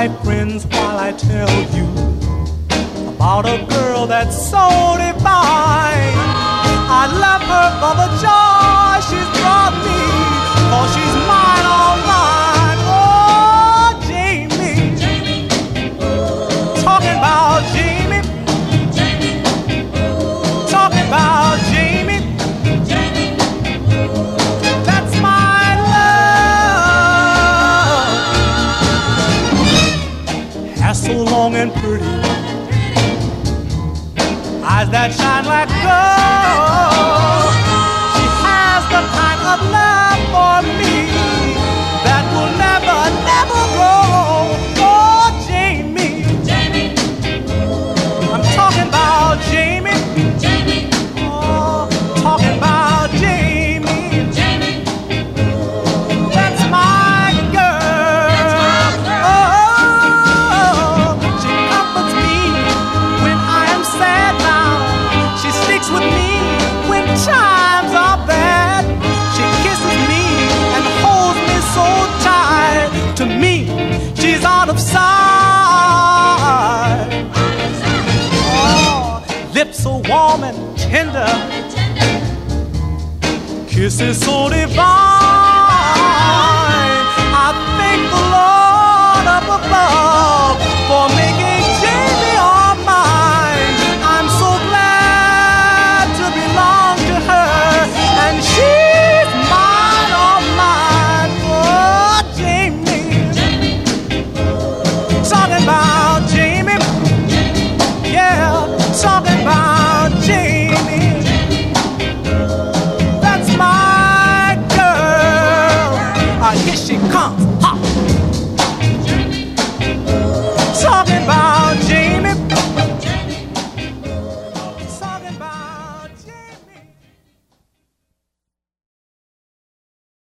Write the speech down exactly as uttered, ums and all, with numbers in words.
my friends while I tell you about a girl that's so divine. I love her for the joy she's brought me, for she's mine, all mine. Oh, Jamie, Jamie. Talking about Jamie, Jamie. Talking about Jamie, Jamie. That's my love. Hair so long and pretty, eyes that shine like gold. She has the kind of love for me that will never, never grow. Oh, Jamie, Jamie. I'm talking about Jamie, Jamie. Oh, talking about Jamie, Jamie. That's my girl. That's my girl. Oh, she comforts me when I am sad now. She sticks with me when times are bad. She kisses me and holds me so tight. To me, she's out of sight. Oh, lips so warm and tender, kisses so divine.